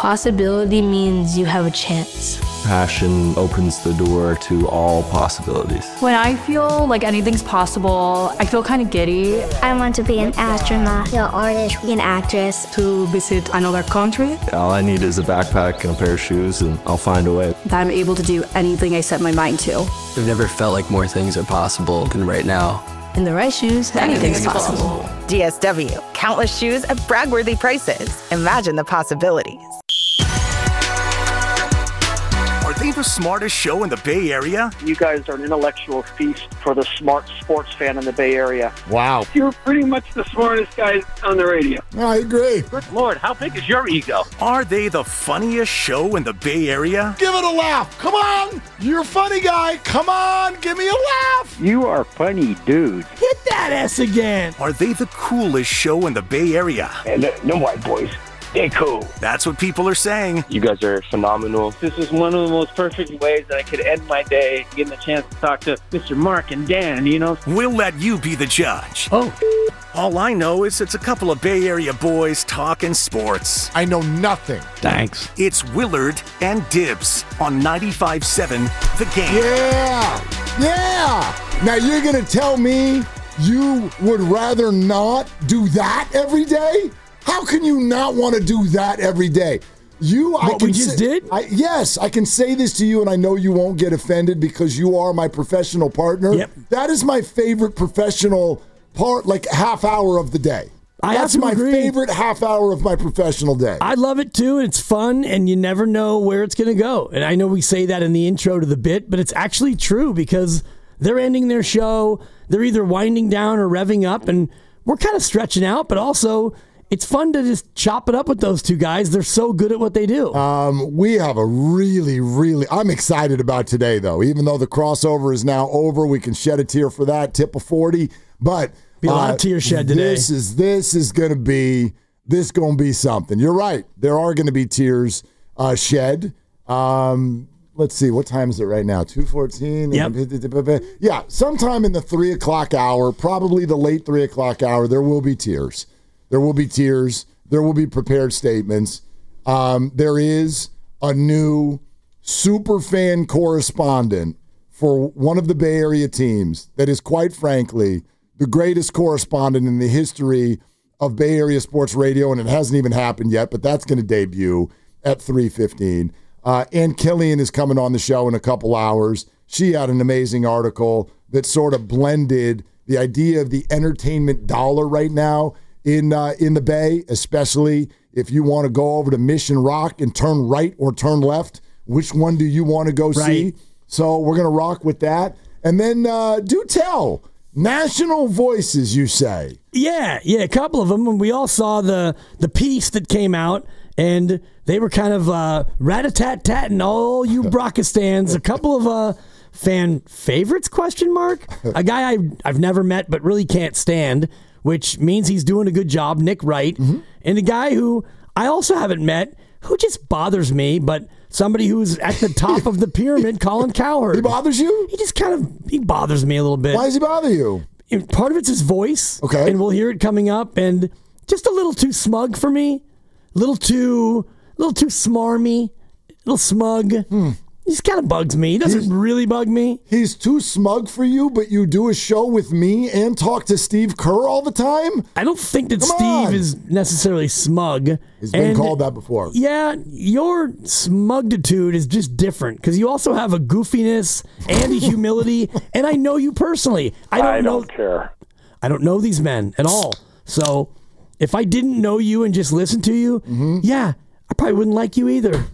Possibility means you have a chance. Passion opens the door to all possibilities. When I feel like anything's possible, I feel kind of giddy. I want to be an astronaut, an artist, an actress. To visit another country. All I need is a backpack and a pair of shoes, and I'll find a way. That I'm able to do anything I set my mind to. I've never felt like more things are possible than right now. In the right shoes, anything's possible. DSW, countless shoes at brag-worthy prices. Imagine the possibilities. Are they the smartest show in the Bay Area? You guys are an intellectual feast for the smart sports fan in the Bay Area. Wow. You're pretty much the smartest guys on the radio. I agree. Good Lord, how big is your ego? Are they the funniest show in the Bay Area? Give it a laugh. Come on. You're a funny guy. Come on. Give me a laugh. You are funny, dude. Hit that S again. Are they the coolest show in the Bay Area? And no white boys. They're cool. That's what people are saying. You guys are phenomenal. This is one of the most perfect ways that I could end my day, getting the chance to talk to Mr. Mark and Dan, you know? We'll let you be the judge. Oh. All I know is it's a couple of Bay Area boys talking sports. I know nothing. Thanks. It's Willard and Dibs on 95.7 The Game. Yeah. Now you're going to tell me you would rather not do that every day? How can you not want to do that every day? Yes, I can say this to you, and I know you won't get offended because you are my professional partner. Yep. That is my favorite professional part, like half hour of the day. That's my favorite half hour of my professional day. I love it too. It's fun, and you never know where it's going to go. And I know we say that in the intro to the bit, but it's actually true because they're ending their show. They're either winding down or revving up, and we're kind of stretching out, but also it's fun to just chop it up with those two guys. They're so good at what they do. We have a really, I'm excited about today, though. Even though the crossover is now over, we can shed a tear for that, tip of 40. But be a lot of tears shed today. This is going to be something. You're right. There are going to be tears shed. Let's see. What time is it right now? 2:14? Yep. Yeah, sometime in the 3 o'clock hour, probably the late 3 o'clock hour, there will be tears. There will be tears. There will be prepared statements. There is a new super fan correspondent for one of the Bay Area teams that is, quite frankly, the greatest correspondent in the history of Bay Area sports radio, and it hasn't even happened yet, but that's going to debut at 3:15. Ann Killian is coming on the show in a couple hours. She had an amazing article that sort of blended the idea of the entertainment dollar right now in the Bay, especially if you want to go over to Mission Rock and turn right or turn left. Which one do you want to go see? So we're going to rock with that. And then do tell. National voices, you say? Yeah, a couple of them. And we all saw the piece that came out, and they were kind of rat-a-tat-tatting all you Brockistans. A couple of fan favorites, question mark? A guy I've never met but really can't stand, which means he's doing a good job, Nick Wright. Mm-hmm. And a guy who I also haven't met, who just bothers me, but somebody who's at the top of the pyramid, Colin Cowherd. He bothers you? He bothers me a little bit. Why does he bother you? Part of it's his voice. Okay. And we'll hear it coming up, and just a little too smug for me. A little too smarmy, a little smug. He just kind of bugs me. He doesn't really bug me. He's too smug for you, but you do a show with me and talk to Steve Kerr all the time? I don't think that Steve is necessarily smug. He's been called that before. Yeah, your smugitude is just different because you also have a goofiness and a humility, and I know you personally. I don't care. I don't know these men at all. So if I didn't know you and just listened to you, yeah, I probably wouldn't like you either.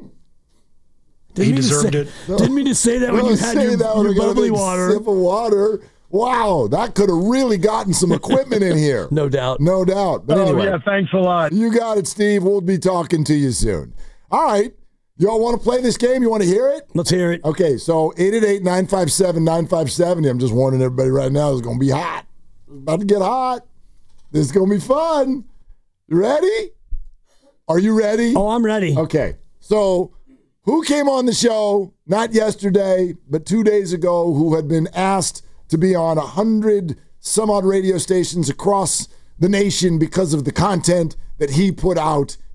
He deserved it. Didn't mean to say that when you had your bubbly water. Sip of water. Wow, that could have really gotten some equipment in here. No doubt. But anyway. Yeah, thanks a lot. You got it, Steve. We'll be talking to you soon. All right. Y'all want to play this game? You want to hear it? Let's hear it. Okay, so 888-957-9570. I'm just warning everybody right now, it's going to be hot. It's about to get hot. This is going to be fun. You ready? Are you ready? Oh, I'm ready. Okay, so who came on the show, not yesterday, but 2 days ago, who had been asked to be on 100 some odd radio stations across the nation because of the content that he put out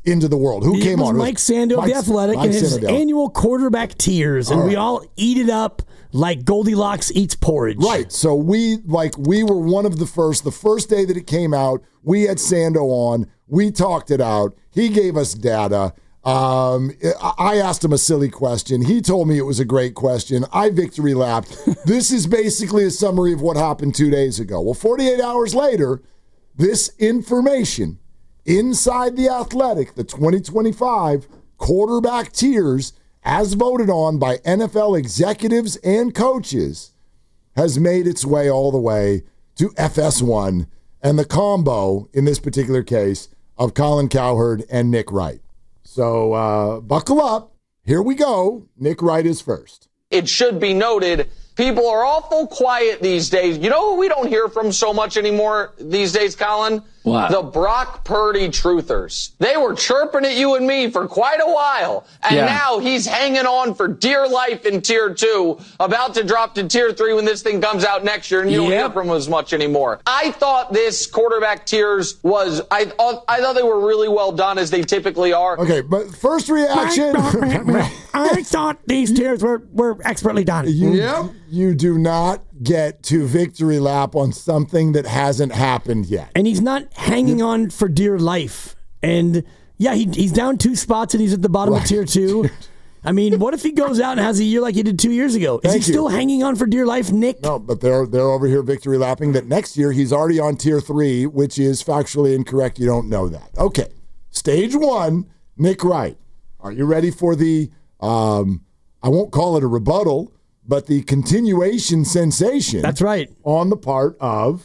into the world. Who came on? Mike Sando of The Athletic and his annual quarterback tiers, and we all eat it up like Goldilocks eats porridge. Right. So we were one of the first day that it came out, we had Sando on. We talked it out. He gave us data. I asked him a silly question. He told me it was a great question. I victory lapped. This is basically a summary of what happened 2 days ago. Well, 48 hours later, this information inside The Athletic, the 2025 quarterback tiers, as voted on by NFL executives and coaches, has made its way all the way to FS1 and the combo, in this particular case, of Colin Cowherd and Nick Wright. So buckle up. Here we go. Nick Wright is first. It should be noted, people are awful quiet these days. You know who we don't hear from so much anymore these days, Colin? What? The Brock Purdy truthers. They were chirping at you and me for quite a while. And now he's hanging on for dear life in Tier 2, about to drop to Tier 3 when this thing comes out next year, and you don't hear from him as much anymore. I thought this quarterback tiers was, I thought they were really well done, as they typically are. Okay, but first reaction. I thought these tiers were expertly done. You do not get to victory lap on something that hasn't happened yet. And he's not hanging on for dear life. And yeah, he's down 2 spots and he's at the bottom of Tier 2. I mean, what if he goes out and has a year like he did 2 years ago? Is he still hanging on for dear life, Nick? No, but they're over here victory lapping that next year he's already on Tier 3, which is factually incorrect. You don't know that. Okay, stage 1, Nick Wright. Are you ready for the, I won't call it a rebuttal, but the continuation sensation. That's right. On the part of,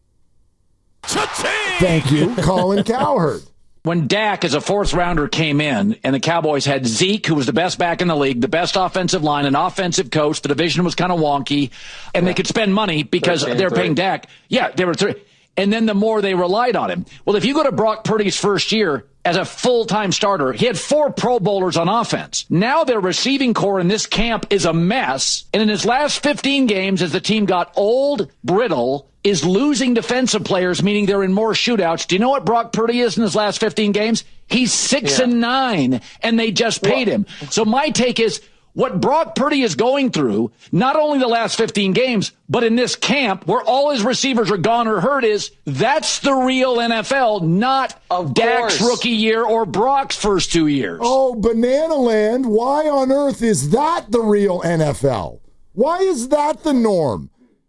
thank you, Colin Cowherd. When Dak, as a 4th rounder, came in, and the Cowboys had Zeke, who was the best back in the league, the best offensive line, an offensive coach, the division was kind of wonky, and they could spend money because they were paying Dak. Yeah, they were 3. And then the more they relied on him. Well, if you go to Brock Purdy's first year as a full-time starter, he had 4 Pro Bowlers on offense. Now their receiving core in this camp is a mess. And in his last 15 games, as the team got old, brittle, is losing defensive players, meaning they're in more shootouts. Do you know what Brock Purdy is in his last 15 games? He's 6-9, and they just paid him. So my take is, what Brock Purdy is going through, not only the last 15 games, but in this camp where all his receivers are gone or hurt, that's the real NFL, not Dak's rookie year or Brock's first 2 years. Oh, Banana Land, why on earth is that the real NFL? Why is that the norm?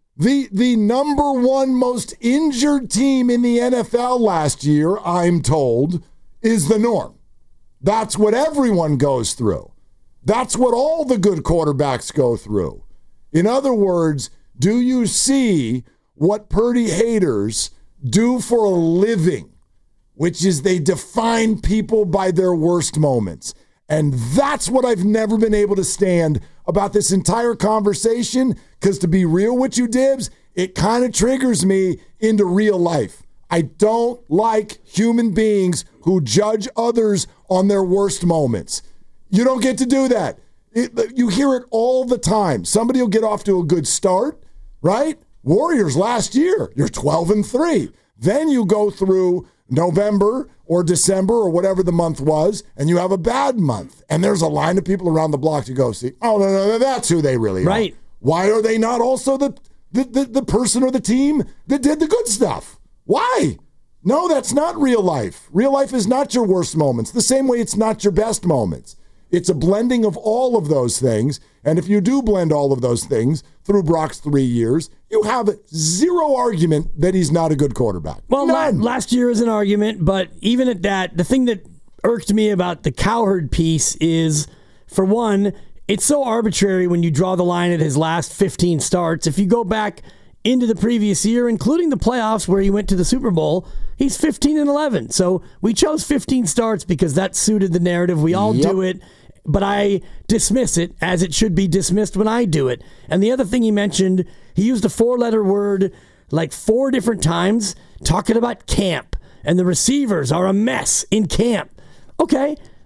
The number 1 most injured team in the NFL last year, I'm told, is the norm. That's what everyone goes through. That's what all the good quarterbacks go through. In other words, do you see what Purdy haters do for a living, which is they define people by their worst moments? And that's what I've never been able to stand about this entire conversation, because to be real with you, Dibs, it kind of triggers me into real life. I don't like human beings who judge others on their worst moments. You don't get to do that. You hear it all the time. Somebody will get off to a good start, right? Warriors last year, you're 12-3. Then you go through November or December or whatever the month was, and you have a bad month. And there's a line of people around the block to go see, oh, no, that's who they really are. Right. Why are they not also the person or the team that did the good stuff? Why? No, that's not real life. Real life is not your worst moments, the same way it's not your best moments. It's a blending of all of those things. And if you do blend all of those things through Brock's 3 years, you have zero argument that he's not a good quarterback. Well, last year is an argument, but even at that, the thing that irked me about the Cowherd piece is, for one, it's so arbitrary when you draw the line at his last 15 starts. If you go back into the previous year, including the playoffs where he went to the Super Bowl, he's 15-11. So we chose 15 starts because that suited the narrative. We all do it, but I dismiss it as it should be dismissed when I do it. And the other thing he mentioned, he used a 4-letter word like 4 different times talking about camp, and the receivers are a mess in camp. Okay,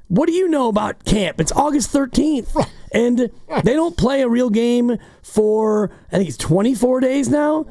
What do you know about camp? It's August 13th, and they don't play a real game for, I think it's 24 days now?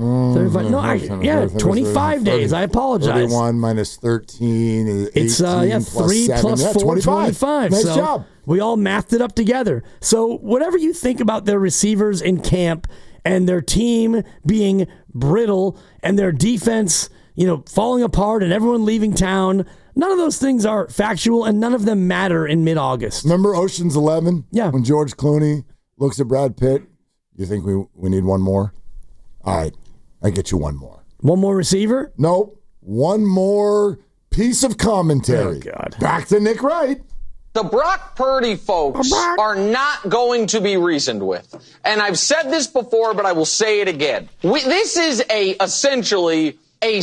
25 days. I apologize. 31 minus 13 is 18 it's, 3 7. plus 4, 25. Nice so job. We all mathed it up together. So whatever you think about their receivers in camp and their team being brittle and their defense, falling apart and everyone leaving town, none of those things are factual, and none of them matter in mid-August. Remember Ocean's 11? Yeah. When George Clooney looks at Brad Pitt, you think we need one more? All right, I get you one more. One more receiver? Nope. One more piece of commentary. Oh, God. Back to Nick Wright. The Brock Purdy folks are not going to be reasoned with. And I've said this before, but I will say it again. This is essentially a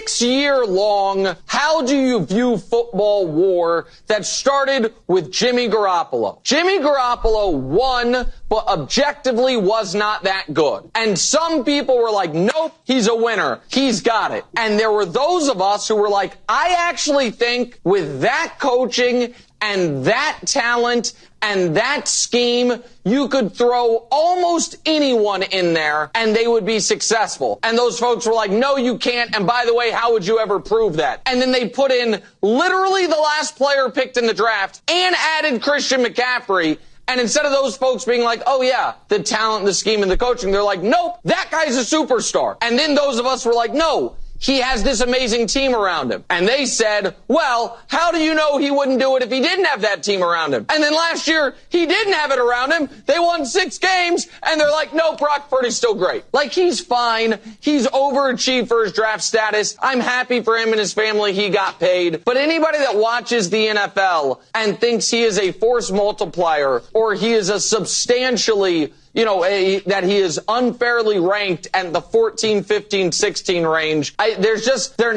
6-year-long how do you view football war that started with Jimmy Garoppolo. Jimmy Garoppolo won, but objectively was not that good. And some people were like, nope, he's a winner. He's got it. And there were those of us who were like, I actually think with that coaching and that talent and that scheme, you could throw almost anyone in there and they would be successful. And those folks were like, no, you can't. And by the way, how would you ever prove that? And then they put in literally the last player picked in the draft and added Christian McCaffrey. And instead of those folks being like, oh yeah, the talent, the scheme, and the coaching, they're like, nope, that guy's a superstar. And then those of us were like, no, he has this amazing team around him. And they said, well, how do you know he wouldn't do it if he didn't have that team around him? And then last year, he didn't have it around him. They won 6 games, and they're like, no, Brock Purdy's still great. Like, he's fine. He's overachieved for his draft status. I'm happy for him and his family. He got paid. But anybody that watches the NFL and thinks he is a force multiplier or he is a substantially that he is unfairly ranked at the 14, 15, 16 range. They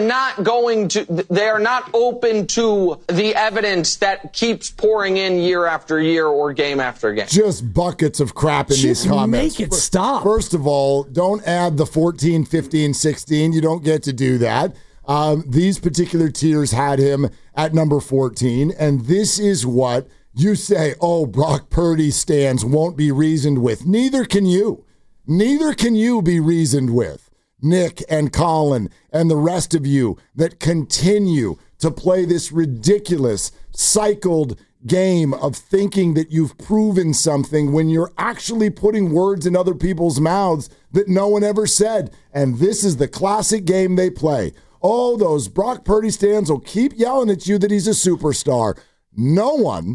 are not open to the evidence that keeps pouring in year after year or game after game. Just buckets of crap in these comments. Make it stop. First of all, don't add the 14, 15, 16. You don't get to do that. These particular tiers had him at number 14, and this is what you say, oh, Brock Purdy stands won't be reasoned with. Neither can you. Neither can you be reasoned with. Nick and Colin and the rest of you that continue to play this ridiculous, cycled game of thinking that you've proven something when you're actually putting words in other people's mouths that no one ever said. And this is the classic game they play. Oh, those Brock Purdy stands will keep yelling at you that he's a superstar. No one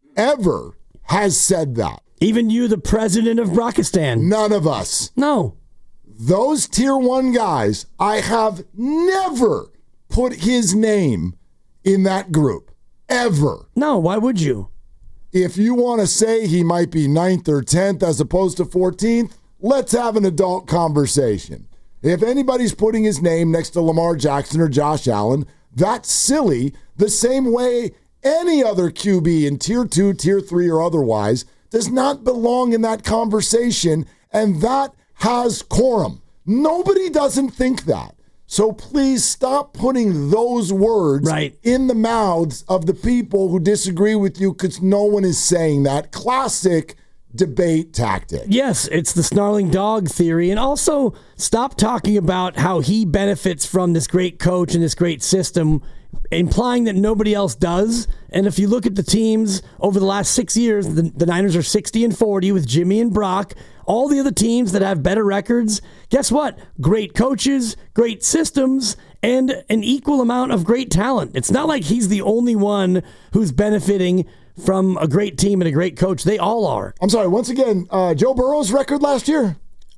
ever has said that. Even you, the president of Brockistan. None of us. No. Those tier 1 guys, I have never put his name in that group. Ever. No, why would you? If you want to say he might be 9th or 10th as opposed to 14th, let's have an adult conversation. If anybody's putting his name next to Lamar Jackson or Josh Allen, that's silly the same way any other QB in tier 2, tier 3, or otherwise does not belong in that conversation, and that has quorum. Nobody doesn't think that. So please stop putting those words in the mouths of the people who disagree with you, because no one is saying that. Classic debate tactic. Yes, it's the snarling dog theory. And also, stop talking about how he benefits from this great coach and this great system, implying that nobody else does. And if you look at the teams over the last 6 years, the Niners are 60-40 with Jimmy and Brock. All the other teams that have better records, guess what? Great coaches, great systems, and an equal amount of great talent. It's not like he's the only one who's benefiting from a great team and a great coach. They all are. I'm sorry, once again, Joe Burrow's record last year?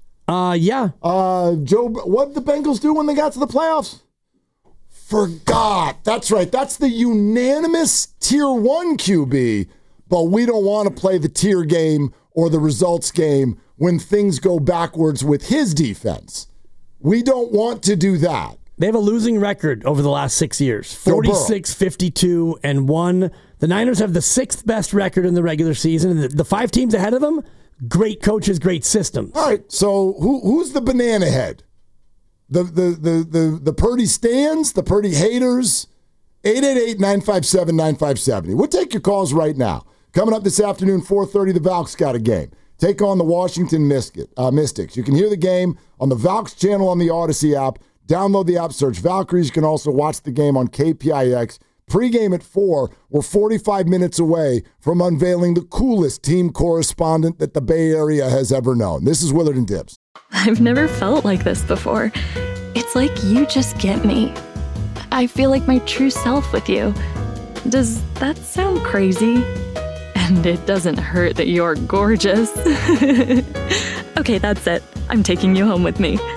Yeah. What did the Bengals do when they got to the playoffs? Forgot. That's right. That's the unanimous tier 1 QB, but we don't want to play the tier game or the results game when things go backwards with his defense. We don't want to do that. They have a losing record over the last 6 years. 46, 52, and 1. The Niners have the 6th best record in the regular season. And the 5 teams ahead of them, great coaches, great systems. All right, so who's the banana head? The Purdy stands, the Purdy haters, 888-957-9570. We'll take your calls right now. Coming up this afternoon, 4:30, the Valks got a game. Take on the Washington Mystics. You can hear the game on the Valks channel on the Odyssey app. Download the app, search Valkyries. You can also watch the game on KPIX. Pre-game at 4. We're 45 minutes away from unveiling the coolest team correspondent that the Bay Area has ever known. This is Willard and Dibbs. I've never felt like this before. It's like you just get me. I feel like my true self with you. Does that sound crazy? And it doesn't hurt that you're gorgeous. Okay, that's it. I'm taking you home with me.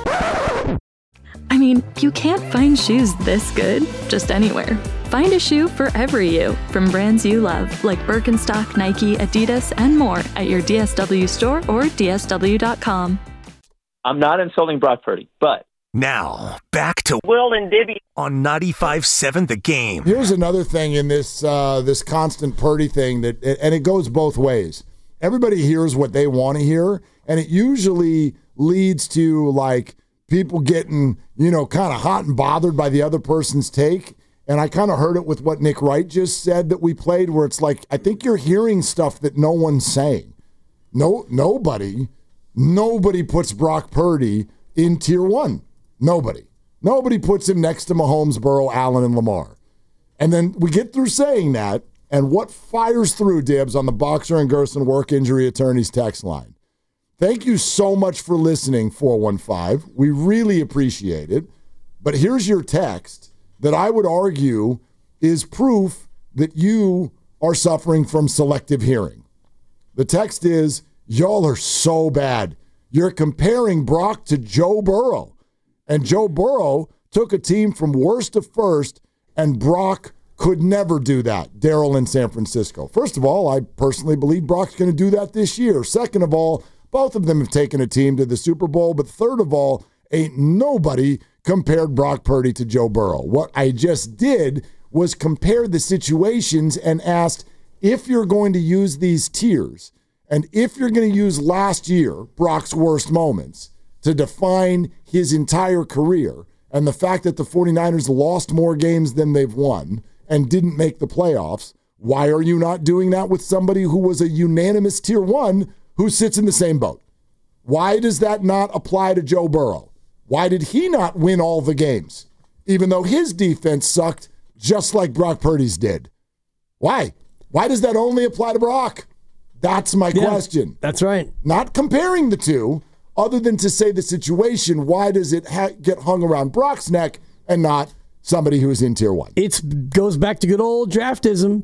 I mean, you can't find shoes this good just anywhere. Find a shoe for every you from brands you love, like Birkenstock, Nike, Adidas, and more at your DSW store or DSW.com. I'm not insulting Brock Purdy, but... Now, back to Will and Dibby on 95.7 The Game. Here's another thing in this this constant Purdy thing, and it goes both ways. Everybody hears what they want to hear, and it usually leads to, like, people getting, kind of hot and bothered by the other person's take. And I kind of heard it with what Nick Wright just said that we played, where it's like, I think you're hearing stuff that no one's saying. Nobody puts Brock Purdy in tier 1. Nobody puts him next to Mahomes, Burrow, Allen, and Lamar. And then we get through saying that, and what fires through, Dibs, on the Boxer and Gerson Work Injury Attorneys text line? Thank you so much for listening, 415. We really appreciate it. But here's your text that I would argue is proof that you are suffering from selective hearing. The text is, y'all are so bad. You're comparing Brock to Joe Burrow. And Joe Burrow took a team from worst to first, and Brock could never do that. Daryl in San Francisco. First of all, I personally believe Brock's going to do that this year. Second of all, both of them have taken a team to the Super Bowl. But third of all, ain't nobody compared Brock Purdy to Joe Burrow. What I just did was compare the situations and asked, if you're going to use these tiers, and if you're going to use last year, Brock's worst moments, to define his entire career, and the fact that the 49ers lost more games than they've won and didn't make the playoffs, why are you not doing that with somebody who was a unanimous tier 1 who sits in the same boat? Why does that not apply to Joe Burrow? Why did he not win all the games, even though his defense sucked just like Brock Purdy's did? Why? Why does that only apply to Brock? That's my question. That's right. Not comparing the two, other than to say the situation, why does it get hung around Brock's neck and not somebody who is in tier 1? It goes back to good old draftism.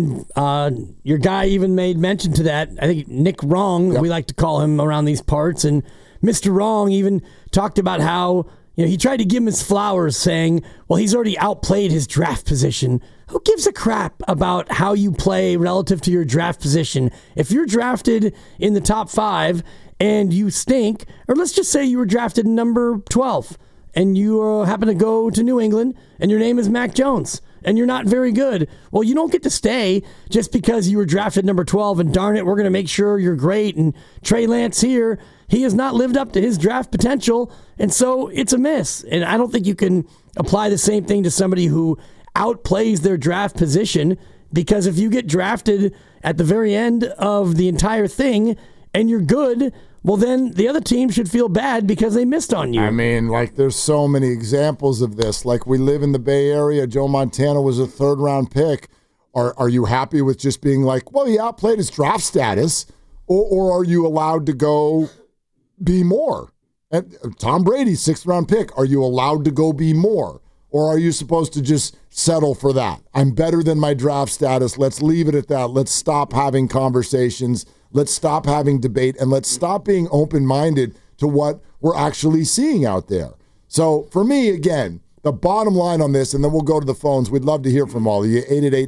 And your guy even made mention to that. I think Nick Wrong, we like to call him around these parts, and Mr. Wrong even talked about how he tried to give him his flowers, saying, well, he's already outplayed his draft position. Who gives a crap about how you play relative to your draft position? If you're drafted in the top 5 and you stink, or let's just say you were drafted number 12 and you happen to go to New England and your name is Mac Jones and you're not very good, well, you don't get to stay just because you were drafted number 12 and darn it, we're going to make sure you're great. And Trey Lance here, he has not lived up to his draft potential, and so it's a miss. And I don't think you can apply the same thing to somebody who outplays their draft position, because if you get drafted at the very end of the entire thing and you're good, well, then the other team should feel bad because they missed on you. I mean, like, there's so many examples of this. Like, we live in the Bay Area. Joe Montana was a third-round pick. Are you happy with just being like, well, he outplayed his draft status, or are you allowed to go be more? And Tom Brady, sixth-round pick. Are you allowed to go be more? Or are you supposed to just settle for that? I'm better than my draft status. Let's leave it at that. Let's stop having conversations. Let's stop having debate, and let's stop being open-minded to what we're actually seeing out there. So for me, again, the bottom line on this, and then we'll go to the phones. We'd love to hear from all of you,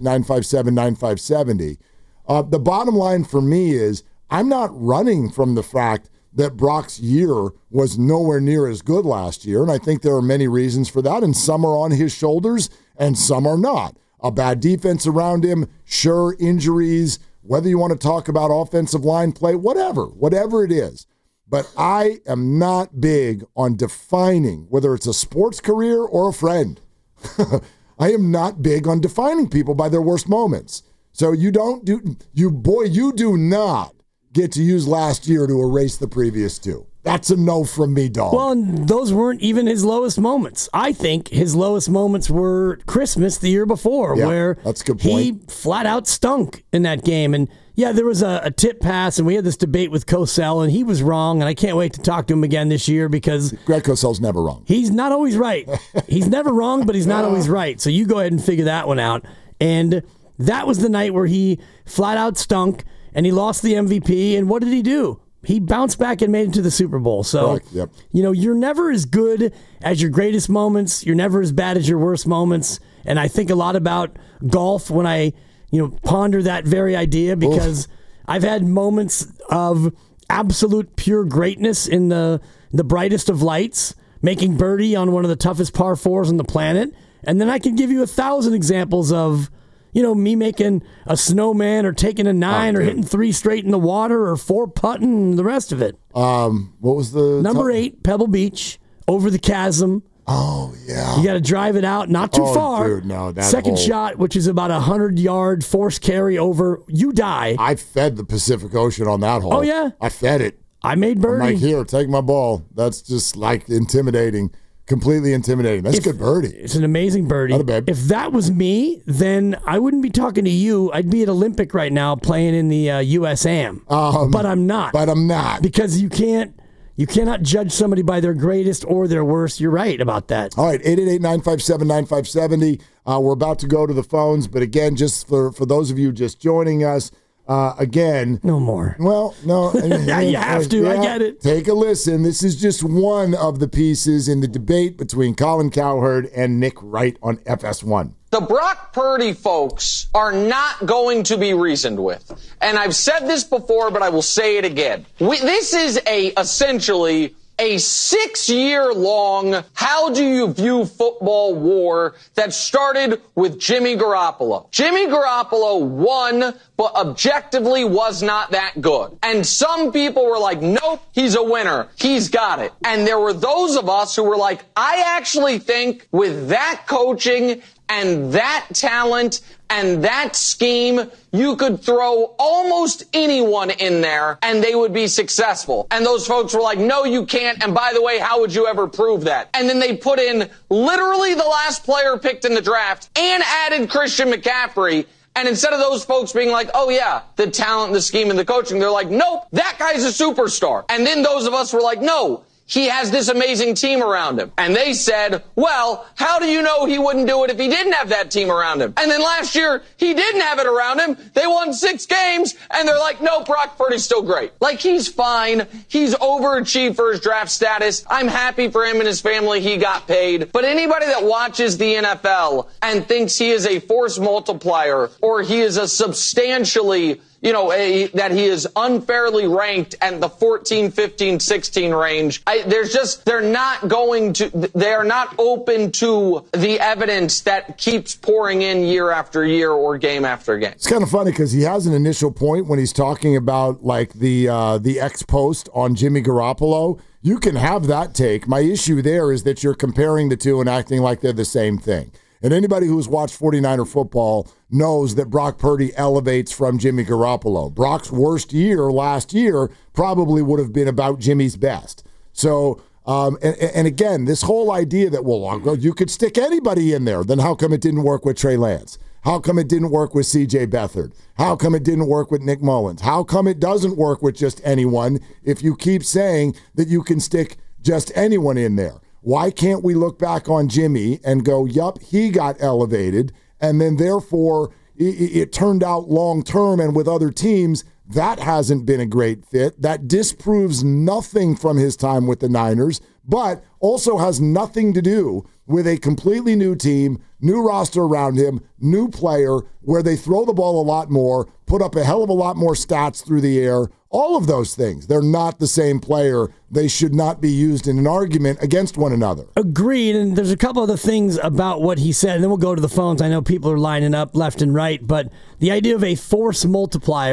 888-957-9570. The bottom line for me is I'm not running from the fact that Brock's year was nowhere near as good last year, and I think there are many reasons for that, and some are on his shoulders and some are not. A bad defense around him, sure, injuries, whether you want to talk about offensive line play, whatever it is. But I am not big on defining whether it's a sports career or a friend. I am not big on defining people by their worst moments. So you do not get to use last year to erase the previous two. That's a no from me, dog. Well, and those weren't even his lowest moments. I think his lowest moments were Christmas the year before, where that's a good point. He flat out stunk in that game. And yeah, there was a tip pass, and we had this debate with Cosell, and he was wrong, and I can't wait to talk to him again this year because Greg Cosell's never wrong. He's not always right. He's never wrong, but he's not always right. So you go ahead and figure that one out. And that was the night where he flat out stunk, and he lost the MVP. And what did he do? He bounced back and made it to the Super Bowl. So, you're never as good as your greatest moments. You're never as bad as your worst moments. And I think a lot about golf when I, ponder that very idea because I've had moments of absolute pure greatness in the brightest of lights, making birdie on one of the toughest par fours on the planet. And then I can give you 1,000 examples of, me making a snowman or taking a 9 or hitting 3 straight in the water or 4 putting and the rest of it. What was the number 8, Pebble Beach, over the chasm. Oh, yeah. You got to drive it out, not too far. Dude, no, that second shot, which is about 100-yard force carry over. You die. I fed the Pacific Ocean on that hole. Oh, yeah? I fed it. I made birdie. I'm like, here, take my ball. That's just like intimidating. Completely intimidating. That's a good birdie. It's an amazing birdie. Not a bad. If that was me, then I wouldn't be talking to you. I'd be at Olympic right now playing in the USAM. But I'm not. Because you cannot judge somebody by their greatest or their worst. You're right about that. All right, 888-957-9570. We're about to go to the phones, but again, just for those of you just joining us, again. No more. Well, no. Yeah, you have to. I get it. Take a listen. This is just one of the pieces in the debate between Colin Cowherd and Nick Wright on FS1. The Brock Purdy folks are not going to be reasoned with. And I've said this before, but I will say it again. This is essentially a 6-year-long how do you view football war that started with Jimmy Garoppolo. Jimmy Garoppolo won, but objectively was not that good. And some people were like, nope, he's a winner. He's got it. And there were those of us who were like, I actually think with that coaching and that talent and that scheme, you could throw almost anyone in there and they would be successful. And those folks were like, no, you can't. And by the way, how would you ever prove that? And then they put in literally the last player picked in the draft and added Christian McCaffrey. And instead of those folks being like, oh yeah, the talent, the scheme, and the coaching, they're like, nope, that guy's a superstar. And then those of us were like, no, he has this amazing team around him. And they said, well, how do you know he wouldn't do it if he didn't have that team around him? And then last year, he didn't have it around him. They won 6 games, and they're like, no, Brock Purdy's still great. Like, he's fine. He's overachieved for his draft status. I'm happy for him and his family. He got paid. But anybody that watches the NFL and thinks he is a force multiplier or he is a substantially that he is unfairly ranked at the 14, 15, 16 range. They're not open to the evidence that keeps pouring in year after year or game after game. It's kind of funny because he has an initial point when he's talking about like the X post on Jimmy Garoppolo. You can have that take. My issue there is that you're comparing the two and acting like they're the same thing. And anybody who's watched 49er football knows that Brock Purdy elevates from Jimmy Garoppolo. Brock's worst year last year probably would have been about Jimmy's best. So, and again, this whole idea that, well, you could stick anybody in there, then how come it didn't work with Trey Lance? How come it didn't work with C.J. Beathard? How come it didn't work with Nick Mullins? How come it doesn't work with just anyone if you keep saying that you can stick just anyone in there? Why can't we look back on Jimmy and go, yup, he got elevated, and then therefore it turned out long term and with other teams, that hasn't been a great fit. That disproves nothing from his time with the Niners, but also has nothing to do with a completely new team, new roster around him, new player, where they throw the ball a lot more, put up a hell of a lot more stats through the air, all of those things. They're not the same player. They should not be used in an argument against one another. Agreed, and there's a couple other things about what he said, and then we'll go to the phones. I know people are lining up left and right, but the idea of a force multiplier,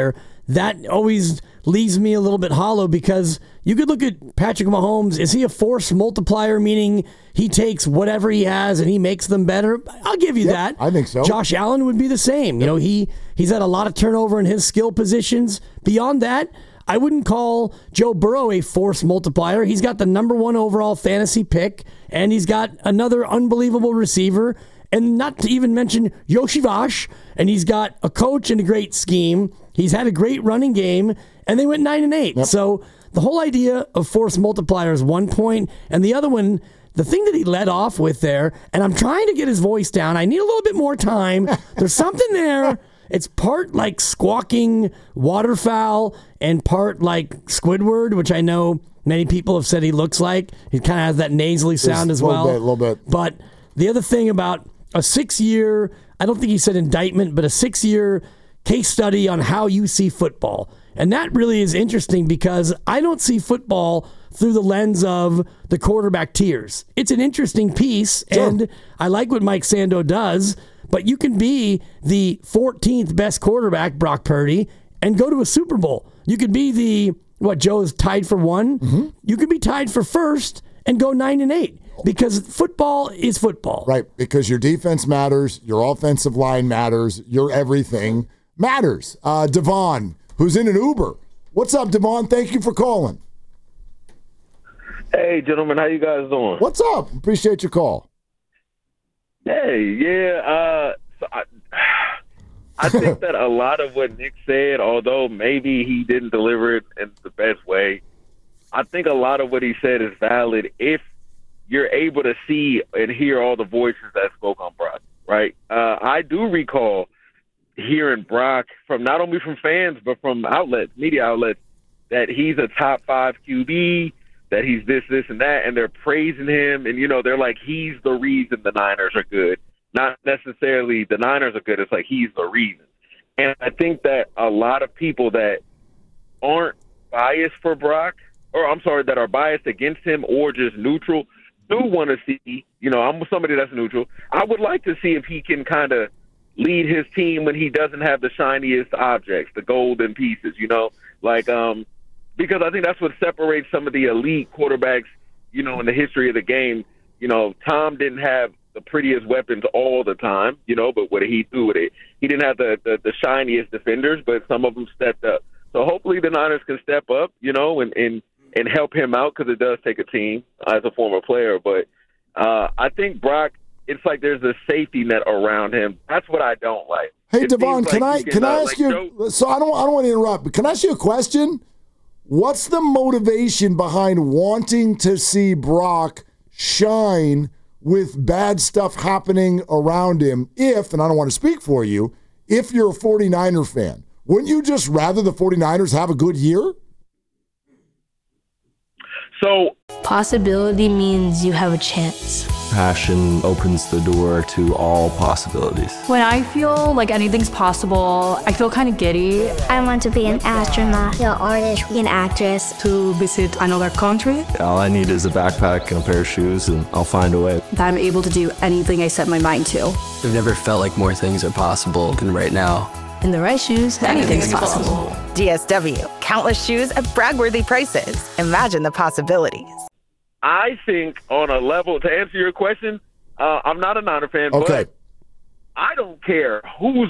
that always leaves me a little bit hollow because you could look at Patrick Mahomes. Is he a force multiplier, meaning he takes whatever he has and he makes them better? I'll give you that. I think so. Josh Allen would be the same. You know, he's had a lot of turnover in his skill positions. Beyond that, I wouldn't call Joe Burrow a force multiplier. He's got the number 1 overall fantasy pick, and he's got another unbelievable receiver, and not to even mention Yoshi Vash, and he's got a coach and a great scheme. He's had a great running game, and they went 9-8. Yep. So the whole idea of force multiplier is one point, and the other one, the thing that he led off with there, and I'm trying to get his voice down. I need a little bit more time. There's something there. It's part like squawking waterfowl and part like Squidward, which I know many people have said he looks like. He kind of has that nasally sound as well. A little bit. But the other thing about a 6-year, I don't think he said indictment, but a 6-year case study on how you see football. And that really is interesting because I don't see football through the lens of the quarterback tiers. It's an interesting piece, and I like what Mike Sando does, but you can be the 14th best quarterback, Brock Purdy, and go to a Super Bowl. You could be Joe's tied for 1. Mm-hmm. You could be tied for first and go 9-8. Because football is football. Right, because your defense matters, your offensive line matters, your everything matters. Devon, who's in an Uber. What's up, Devon? Thank you for calling. Hey, gentlemen, how you guys doing? What's up? Appreciate your call. Hey, yeah, so I think that a lot of what Nick said, although maybe he didn't deliver it in the best way, I think a lot of what he said is valid if you're able to see and hear all the voices that spoke on Brock, right? I do recall hearing Brock from not only from fans, but from outlets, media outlets, that he's a top 5 QB, that he's this, and that, and they're praising him. And, they're like, he's the reason the Niners are good. Not necessarily the Niners are good. It's like he's the reason. And I think that a lot of people that aren't biased for Brock, that are biased against him or just neutral, do want to see, I'm somebody that's neutral. I would like to see if he can kind of lead his team when he doesn't have the shiniest objects, the golden pieces, because I think that's what separates some of the elite quarterbacks, in the history of the game. Tom didn't have the prettiest weapons all the time, but what did he do with it? He didn't have the shiniest defenders, but some of them stepped up. So hopefully the Niners can step up, and help him out, because it does take a team as a former player. But I think Brock, it's like there's a safety net around him. That's what I don't like. Hey, Devon, can I ask you? So I don't want to interrupt, but can I ask you a question? What's the motivation behind wanting to see Brock shine with bad stuff happening around him? If, and I don't want to speak for you, if you're a 49er fan, wouldn't you just rather the 49ers have a good year? So possibility means you have a chance. Passion opens the door to all possibilities. When I feel like anything's possible, I feel kind of giddy. I want to be an astronaut, an artist, an actress. To visit another country. All I need is a backpack and a pair of shoes, and I'll find a way. That I'm able to do anything I set my mind to. I've never felt like more things are possible than right now. In the right shoes, anything's possible. DSW, countless shoes at brag-worthy prices. Imagine the possibilities. I think on a level, to answer your question, I'm not a Niner fan, but I don't care who's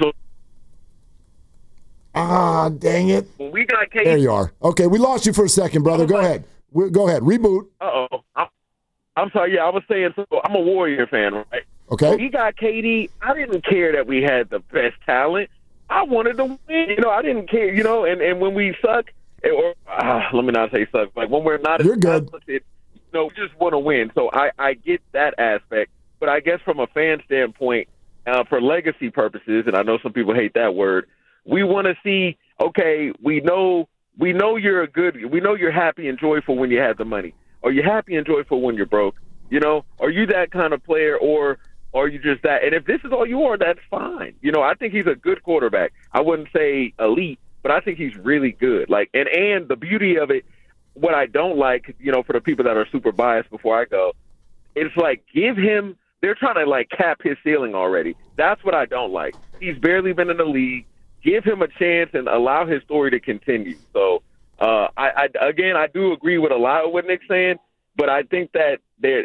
dang it. When we got KD. There you are. Okay, we lost you for a second, brother. Go ahead. Go ahead. Reboot. I'm sorry. Yeah, I was saying, so I'm a Warrior fan, right? Okay. When we got KD, I didn't care that we had the best talent. I wanted to win. I didn't care, and when we suck, let me not say suck, like when we're not You're good. We just want to win. So I get that aspect. But I guess from a fan standpoint, for legacy purposes, and I know some people hate that word, we want to see, okay, we know you're we know you're happy and joyful when you have the money. Are you happy and joyful when you're broke? Are you that kind of player, or are you just that? And if this is all you are, that's fine. I think he's a good quarterback. I wouldn't say elite, but I think he's really good. And the beauty of it, what I don't like, for the people that are super biased before I go, it's like they're trying to cap his ceiling already. That's what I don't like. He's barely been in the league. give him a chance and allow his story to continue. So, I do agree with a lot of what Nick's saying, but I think that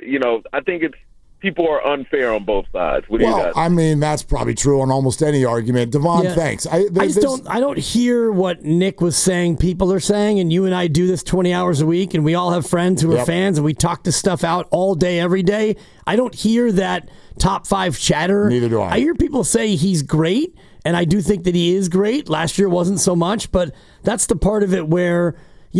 I think people are unfair on both sides. What do you guys? I mean, that's probably true on almost any argument. Devon, thanks. I don't hear what Nick was saying people are saying, and you and I do this 20 hours a week, and we all have friends who are fans, and we talk this stuff out all day, every day. I don't hear that top 5 chatter. Neither do I. I hear people say he's great, and I do think that he is great. Last year wasn't so much, but that's the part of it where,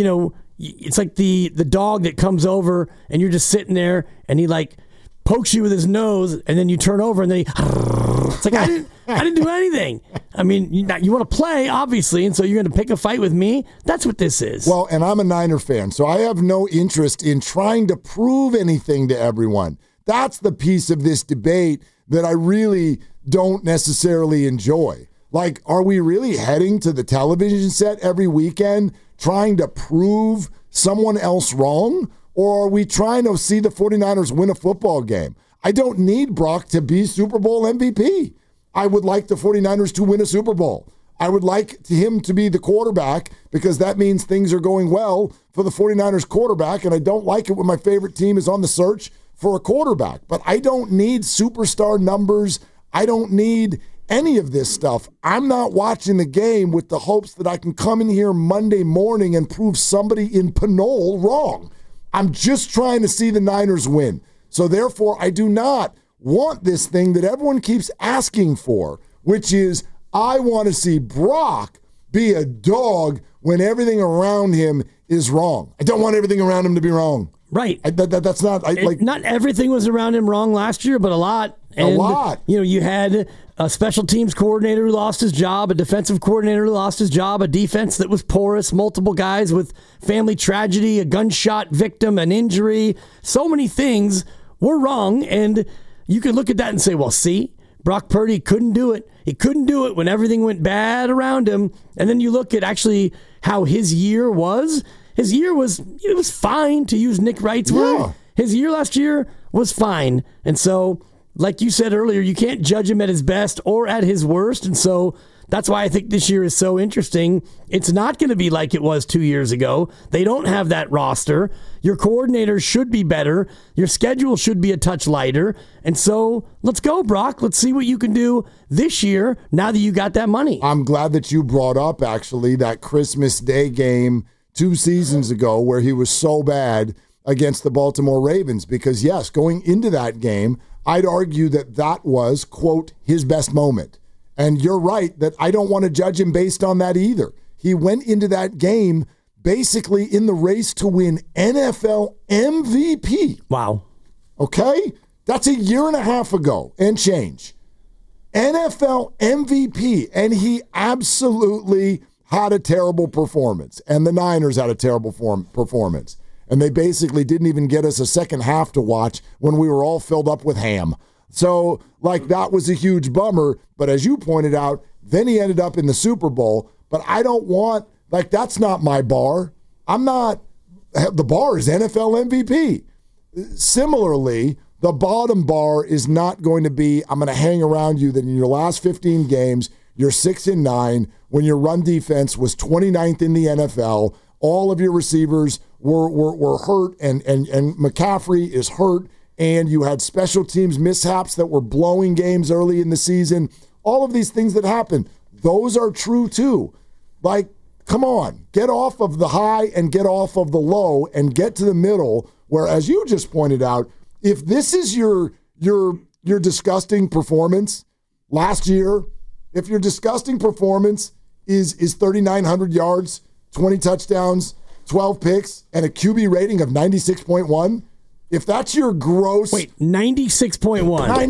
it's like the dog that comes over, and you're just sitting there, and he pokes you with his nose, and then you turn over, and then it's like, I didn't do anything. I mean, you want to play, obviously, and so you're going to pick a fight with me? That's what this is. Well, and I'm a Niner fan, so I have no interest in trying to prove anything to everyone. That's the piece of this debate that I really don't necessarily enjoy. Are we really heading to the television set every weekend trying to prove someone else wrong? Or are we trying to see the 49ers win a football game? I don't need Brock to be Super Bowl MVP. I would like the 49ers to win a Super Bowl. I would like him to be the quarterback because that means things are going well for the 49ers quarterback, and I don't like it when my favorite team is on the search for a quarterback. But I don't need superstar numbers. I don't need any of this stuff. I'm not watching the game with the hopes that I can come in here Monday morning and prove somebody in Pinole wrong. I'm just trying to see the Niners win. So therefore, I do not want this thing that everyone keeps asking for, which is I want to see Brock be a dog when everything around him is wrong. I don't want everything around him to be wrong. Right. That's not... not everything was around him wrong last year, but a lot. And, a lot. You had a special teams coordinator who lost his job, a defensive coordinator who lost his job, a defense that was porous, multiple guys with family tragedy, a gunshot victim, an injury. So many things were wrong, and you could look at that and say, well, see, Brock Purdy couldn't do it. He couldn't do it when everything went bad around him. And then you look at actually how his year was. His year was fine, to use Nick Wright's word. His year last year was fine. And so, like you said earlier, you can't judge him at his best or at his worst. And so that's why I think this year is so interesting. It's not going to be like it was 2 years ago. They don't have that roster. Your coordinators should be better. Your schedule should be a touch lighter. And so let's go, Brock. Let's see what you can do this year now that you got that money. I'm glad that you brought up, actually, that Christmas Day game 2 seasons ago where he was so bad against the Baltimore Ravens. Because, yes, going into that game, I'd argue that was, quote, his best moment. And you're right that I don't want to judge him based on that either. He went into that game basically in the race to win NFL MVP. Wow. Okay? That's a year and a half ago and change. NFL MVP. And he absolutely had a terrible performance. And the Niners had a terrible performance. And they basically didn't even get us a second half to watch when we were all filled up with ham. So, that was a huge bummer. But as you pointed out, then he ended up in the Super Bowl. But I don't want, that's not my bar. The bar is NFL MVP. Similarly, the bottom bar is not going to be, I'm going to hang around you that in your last 15 games, you're 6-9, when your run defense was 29th in the NFL. All of your receivers were hurt, and McCaffrey is hurt, and you had special teams mishaps that were blowing games early in the season. All of these things that happened, those are true too. Come on, get off of the high and get off of the low and get to the middle, where, as you just pointed out, if this is your disgusting performance last year, if your disgusting performance is 3,900 yards, 20 touchdowns, 12 picks, and a QB rating of 96.1, if that's your gross... Wait, 96.1?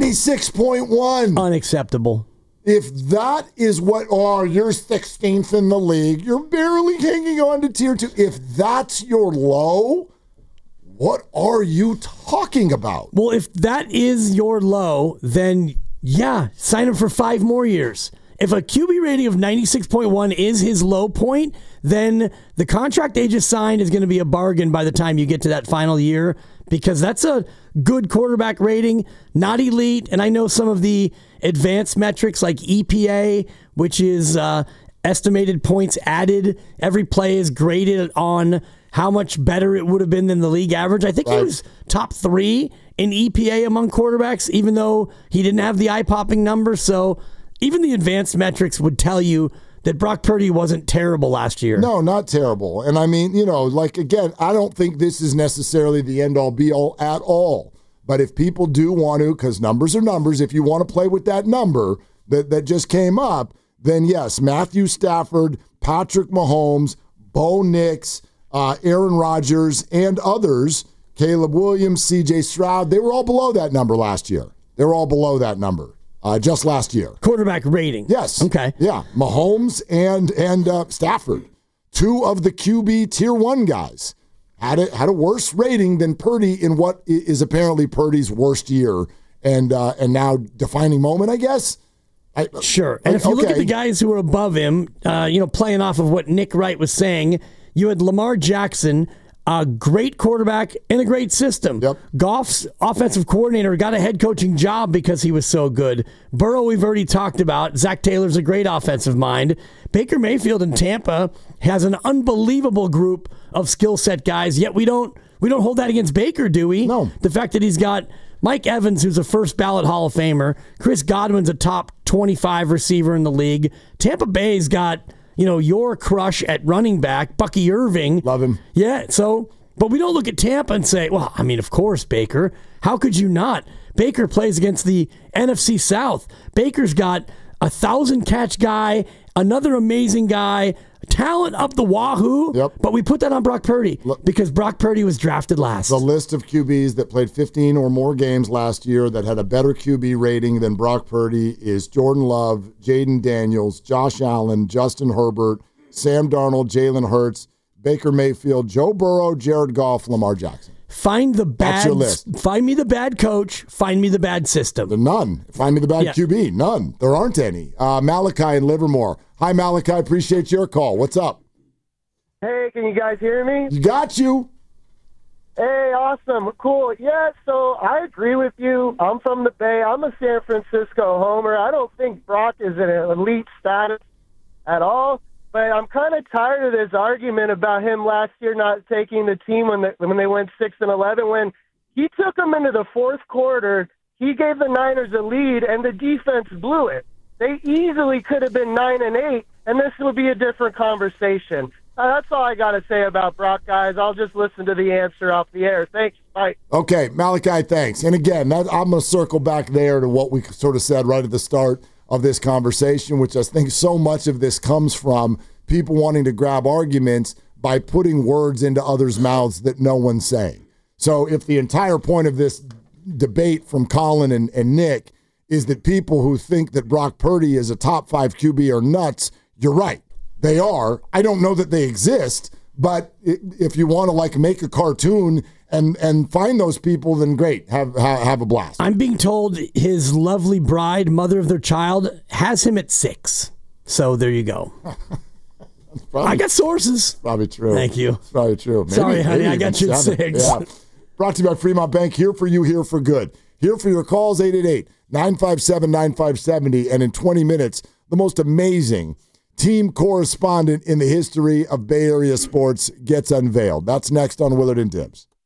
96.1. Unacceptable. If that is what, you're 16th in the league, you're barely hanging on to tier 2. If that's your low, what are you talking about? Well, if that is your low, then sign him for 5 more years. If a QB rating of 96.1 is his low point, then the contract they just signed is going to be a bargain by the time you get to that final year, because that's a good quarterback rating, not elite. And I know some of the advanced metrics like EPA which is estimated points added. Every play is graded on how much better it would have been than the league average. I think he was top 3 in EPA among quarterbacks, even though he didn't have the eye-popping numbers. So even the advanced metrics would tell you that Brock Purdy wasn't terrible last year. No, not terrible. And I mean, again, I don't think this is necessarily the end-all, be-all at all. But if people do want to, because numbers are numbers, if you want to play with that number that just came up, then yes, Matthew Stafford, Patrick Mahomes, Bo Nix, Aaron Rodgers, and others, Caleb Williams, C.J. Stroud, they were all below that number last year. They were all below that number just last year. Quarterback rating. Yes. Okay. Yeah, Mahomes and Stafford, 2 of the QB Tier 1 guys, had a worse rating than Purdy in what is apparently Purdy's worst year and now defining moment, I guess. Sure. And if you look at the guys who are above him, playing off of what Nick Wright was saying, you had Lamar Jackson, a great quarterback in a great system. Yep. Goff's offensive coordinator got a head coaching job because he was so good. Burrow, we've already talked about. Zach Taylor's a great offensive mind. Baker Mayfield in Tampa has an unbelievable group of skill set guys, yet we don't hold that against Baker, do we? No. The fact that he's got Mike Evans, who's a first ballot Hall of Famer. Chris Godwin's a top 25 receiver in the league. Tampa Bay's got, your crush at running back, Bucky Irving. Love him. Yeah, but we don't look at Tampa and say, well, I mean, of course, Baker. How could you not? Baker plays against the NFC South. Baker's got 1,000-catch guy, another amazing guy, talent up the wahoo. Yep. But we put that on Brock Purdy because Brock Purdy was drafted last. The list of QBs that played 15 or more games last year that had a better QB rating than Brock Purdy is Jordan Love, Jaden Daniels, Josh Allen, Justin Herbert, Sam Darnold, Jalen Hurts, Baker Mayfield, Joe Burrow, Jared Goff, Lamar Jackson. Find the bad. That's your list. Find me the bad coach. Find me the bad system. None. Find me the bad QB. None. There aren't any. Malachi in Livermore. Hi, Malachi. Appreciate your call. What's up? Hey, can you guys hear me? You got you. Hey, awesome. Cool. Yeah, so I agree with you. I'm from the Bay. I'm a San Francisco homer. I don't think Brock is an elite status at all. But I'm kind of tired of this argument about him last year not taking the team when they went 6-11. When he took them into the fourth quarter, he gave the Niners a lead, and the defense blew it. They easily could have been 9-8, and this would be a different conversation. That's all I got to say about Brock, guys. I'll just listen to the answer off the air. Thanks. Bye. Okay, Malachi, thanks. And again, I'm going to circle back there to what we sort of said right at the start of this conversation, which I think so much of this comes from people wanting to grab arguments by putting words into others' mouths that no one's saying. So if the entire point of this debate from Colin and Nick is that people who think that Brock Purdy is a top 5 QB are nuts, you're right. They are. I don't know that they exist, but if you want to make a cartoon and find those people, then great, have a blast. I'm being told his lovely bride, mother of their child, has him at 6. So there you go. I got sources. Probably true. Thank you. It's probably true. Sorry, honey, I got you at 6. Yeah. Brought to you by Fremont Bank. Here for you, here for good. Here for your calls, 888-957-9570. And in 20 minutes, the most amazing team correspondent in the history of Bay Area sports gets unveiled. That's next on Willard and Dibs.